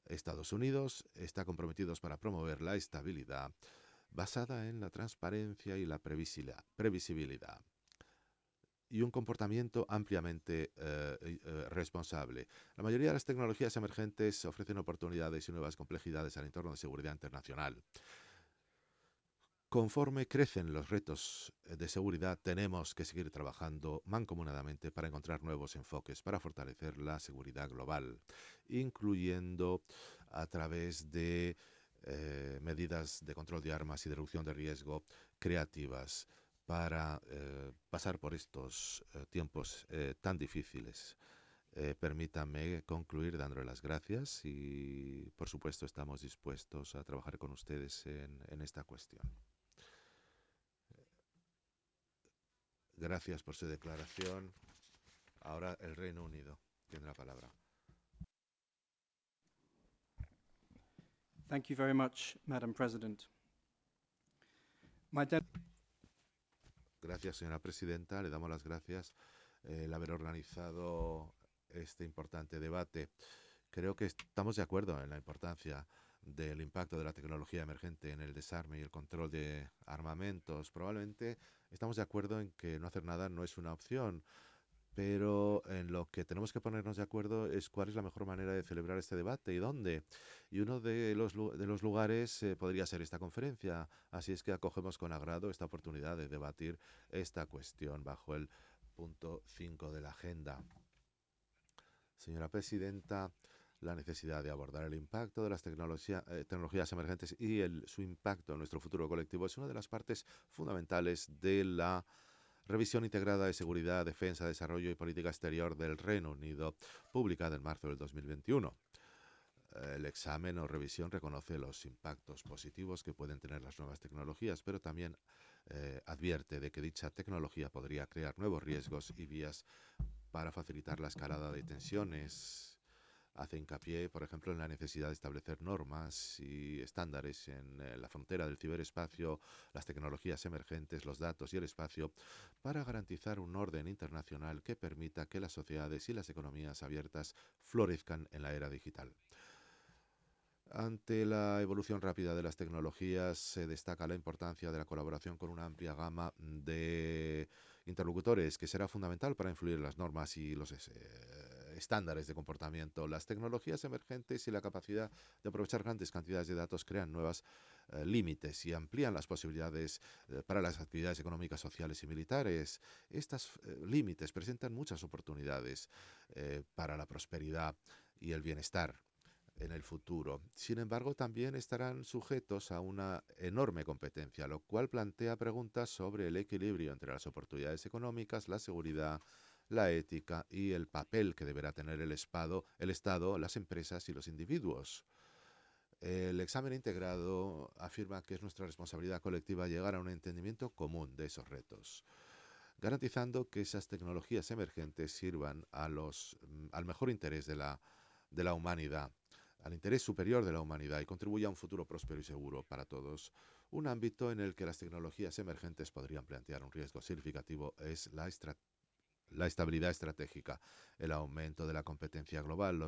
Estados Unidos está comprometido para promover la estabilidad basada en la transparencia y la previsibilidad y un comportamiento ampliamente responsable. La mayoría de las tecnologías emergentes ofrecen oportunidades y nuevas complejidades al entorno de seguridad internacional. Conforme crecen los retos de seguridad, tenemos que seguir trabajando mancomunadamente para encontrar nuevos enfoques para fortalecer la seguridad global, incluyendo a través de medidas de control de armas y de reducción de riesgo creativas para pasar por estos tiempos tan difíciles. Permítanme concluir dándole las gracias y, por supuesto, estamos dispuestos a trabajar con ustedes en esta cuestión. Gracias por su declaración. Ahora el Reino Unido tiene la palabra. Thank you very much, Madam President. Gracias, señora presidenta. Le damos las gracias el haber organizado este importante debate. Creo que estamos de acuerdo en la importancia del impacto de la tecnología emergente en el desarme y el control de armamentos. Probablemente estamos de acuerdo en que no hacer nada no es una opción, pero en lo que tenemos que ponernos de acuerdo es cuál es la mejor manera de celebrar este debate y dónde. Y uno de los lugares podría ser esta conferencia. Así es que acogemos con agrado esta oportunidad de debatir esta cuestión bajo el punto 5 de la agenda. Señora presidenta, la necesidad de abordar el impacto de las tecnologías emergentes y su impacto en nuestro futuro colectivo es una de las partes fundamentales de la Revisión integrada de seguridad, defensa, desarrollo y política exterior del Reino Unido, publicada en marzo del 2021. El examen o revisión reconoce los impactos positivos que pueden tener las nuevas tecnologías, pero también advierte de que dicha tecnología podría crear nuevos riesgos y vías para facilitar la escalada de tensiones. Hace hincapié, por ejemplo, en la necesidad de establecer normas y estándares en la frontera del ciberespacio, las tecnologías emergentes, los datos y el espacio, para garantizar un orden internacional que permita que las sociedades y las economías abiertas florezcan en la era digital. Ante la evolución rápida de las tecnologías, se destaca la importancia de la colaboración con una amplia gama de interlocutores, que será fundamental para influir en las normas y los estándares de comportamiento. Las tecnologías emergentes y la capacidad de aprovechar grandes cantidades de datos crean nuevos límites y amplían las posibilidades para las actividades económicas, sociales y militares. Estos límites presentan muchas oportunidades para la prosperidad y el bienestar en el futuro. Sin embargo, también estarán sujetos a una enorme competencia, lo cual plantea preguntas sobre el equilibrio entre las oportunidades económicas, la seguridad, la ética y el papel que deberá tener el Estado, las empresas y los individuos. El examen integrado afirma que es nuestra responsabilidad colectiva llegar a un entendimiento común de esos retos, garantizando que esas tecnologías emergentes sirvan al mejor interés de la humanidad, al interés superior de la humanidad y contribuya a un futuro próspero y seguro para todos. Un ámbito en el que las tecnologías emergentes podrían plantear un riesgo significativo es la estabilidad estratégica, el aumento de la competencia global,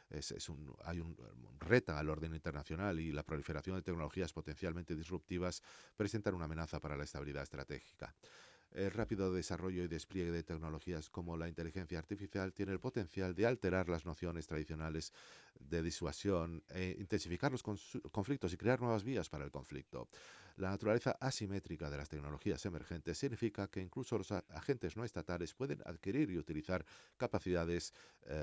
hay un reta al orden internacional y la proliferación de tecnologías potencialmente disruptivas presentan una amenaza para la estabilidad estratégica. El rápido desarrollo y despliegue de tecnologías como la inteligencia artificial tiene el potencial de alterar las nociones tradicionales de disuasión, intensificar los conflictos y crear nuevas vías para el conflicto. La naturaleza asimétrica de las tecnologías emergentes significa que incluso los agentes no estatales pueden adquirir y utilizar capacidades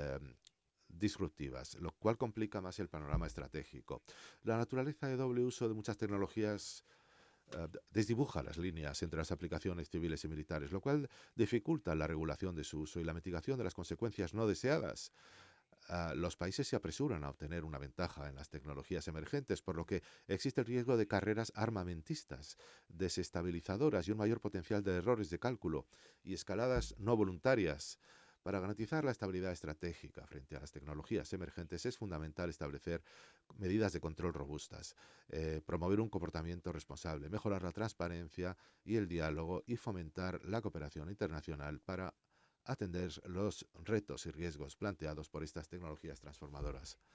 disruptivas, lo cual complica más el panorama estratégico. La naturaleza de doble uso de muchas tecnologías desdibuja las líneas entre las aplicaciones civiles y militares, lo cual dificulta la regulación de su uso y la mitigación de las consecuencias no deseadas. Los países se apresuran a obtener una ventaja en las tecnologías emergentes, por lo que existe el riesgo de carreras armamentistas, desestabilizadoras y un mayor potencial de errores de cálculo y escaladas no voluntarias. Para garantizar la estabilidad estratégica frente a las tecnologías emergentes es fundamental establecer medidas de control robustas, promover un comportamiento responsable, mejorar la transparencia y el diálogo y fomentar la cooperación internacional para atender los retos y riesgos planteados por estas tecnologías transformadoras.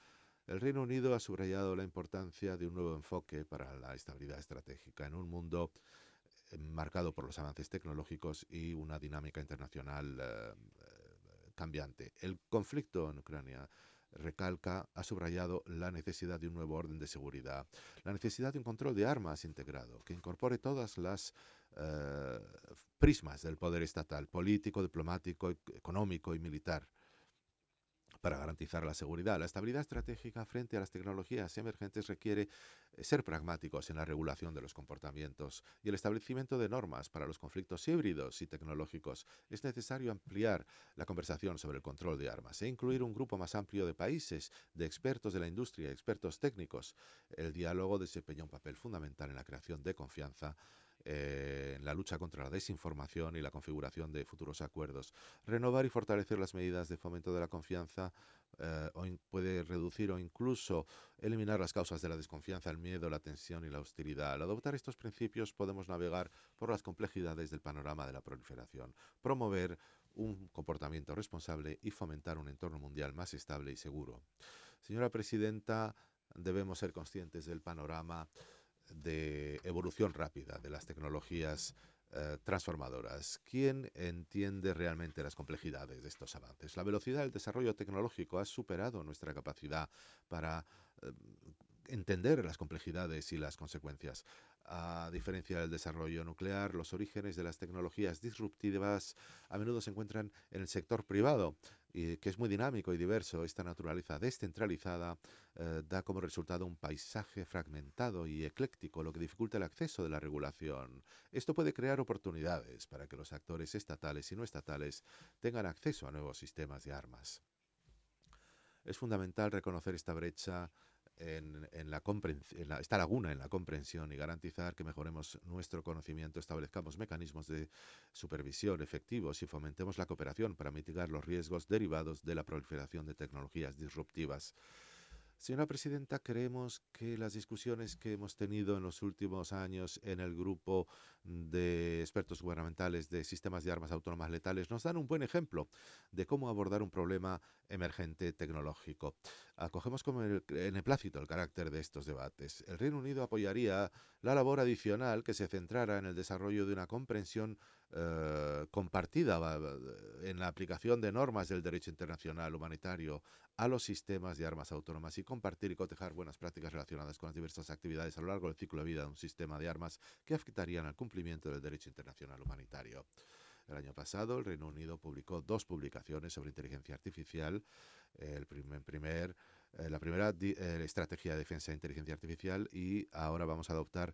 El Reino Unido ha subrayado la importancia de un nuevo enfoque para la estabilidad estratégica en un mundo marcado por los avances tecnológicos y una dinámica internacional cambiante. El conflicto en Ucrania ha subrayado la necesidad de un nuevo orden de seguridad, la necesidad de un control de armas integrado que incorpore todas las eh, prismas del poder estatal, político, diplomático, económico y militar para garantizar la seguridad. La estabilidad estratégica frente a las tecnologías emergentes requiere ser pragmáticos en la regulación de los comportamientos y el establecimiento de normas para los conflictos híbridos y tecnológicos. Es necesario ampliar la conversación sobre el control de armas e incluir un grupo más amplio de países, de expertos de la industria, expertos técnicos. El diálogo desempeña un papel fundamental en la creación de confianza, en la lucha contra la desinformación y la configuración de futuros acuerdos. Renovar y fortalecer las medidas de fomento de la confianza puede reducir o incluso eliminar las causas de la desconfianza, el miedo, la tensión y la hostilidad. Al adoptar estos principios podemos navegar por las complejidades del panorama de la proliferación, promover un comportamiento responsable y fomentar un entorno mundial más estable y seguro. Señora Presidenta, debemos ser conscientes del panorama de evolución rápida de las tecnologías transformadoras. ¿Quién entiende realmente las complejidades de estos avances? La velocidad del desarrollo tecnológico ha superado nuestra capacidad para eh, entender las complejidades y las consecuencias. A diferencia del desarrollo nuclear, los orígenes de las tecnologías disruptivas a menudo se encuentran en el sector privado, y que es muy dinámico y diverso. Esta naturaleza descentralizada da como resultado un paisaje fragmentado y ecléctico, lo que dificulta el acceso de la regulación. Esto puede crear oportunidades para que los actores estatales y no estatales tengan acceso a nuevos sistemas de armas. Es fundamental reconocer esta brecha esta laguna en la comprensión y garantizar que mejoremos nuestro conocimiento, establezcamos mecanismos de supervisión efectivos y fomentemos la cooperación para mitigar los riesgos derivados de la proliferación de tecnologías disruptivas. Señora Presidenta, creemos que las discusiones que hemos tenido en los últimos años en el grupo de expertos gubernamentales de sistemas de armas autónomas letales nos dan un buen ejemplo de cómo abordar un problema emergente tecnológico. Acogemos como el beneplácito el carácter de estos debates. El Reino Unido apoyaría la labor adicional que se centrara en el desarrollo de una comprensión compartida en la aplicación de normas del derecho internacional humanitario a los sistemas de armas autónomas y compartir y cotejar buenas prácticas relacionadas con las diversas actividades a lo largo del ciclo de vida de un sistema de armas que afectarían al cumplimiento del derecho internacional humanitario. El año pasado, el Reino Unido publicó dos publicaciones sobre inteligencia artificial. La primera, estrategia de defensa de inteligencia artificial, y ahora vamos a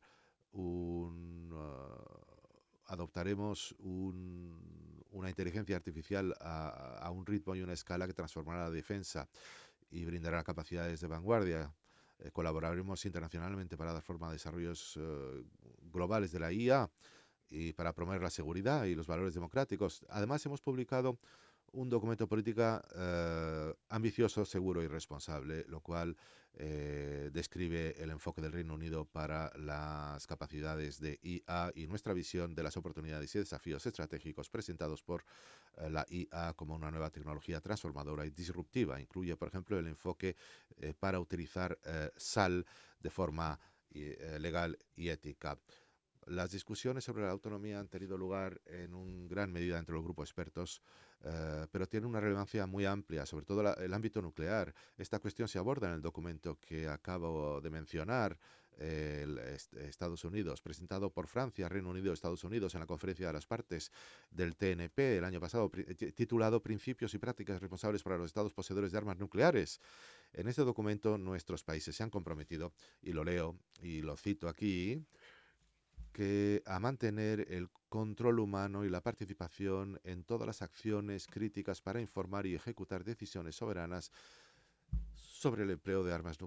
adoptaremos una inteligencia artificial a un ritmo y una escala que transformará la defensa y brindará capacidades de vanguardia. Colaboraremos internacionalmente para dar forma a desarrollos globales de la IA y para promover la seguridad y los valores democráticos. Además, hemos publicado un documento política ambicioso, seguro y responsable, lo cual describe el enfoque del Reino Unido para las capacidades de IA y nuestra visión de las oportunidades y desafíos estratégicos presentados por la IA como una nueva tecnología transformadora y disruptiva. Incluye, por ejemplo, el enfoque para utilizar SAL de forma legal y ética. Las discusiones sobre la autonomía han tenido lugar en un gran medida entre los grupos expertos, pero tienen una relevancia muy amplia, sobre todo el ámbito nuclear. Esta cuestión se aborda en el documento que acabo de mencionar, Estados Unidos, presentado por Francia, Reino Unido y Estados Unidos en la conferencia de las partes del TNP el año pasado, titulado Principios y prácticas responsables para los estados poseedores de armas nucleares. En este documento nuestros países se han comprometido, y lo leo y lo cito aquí, que a mantener el control humano y la participación en todas las acciones críticas para informar y ejecutar decisiones soberanas sobre el empleo de armas nucleares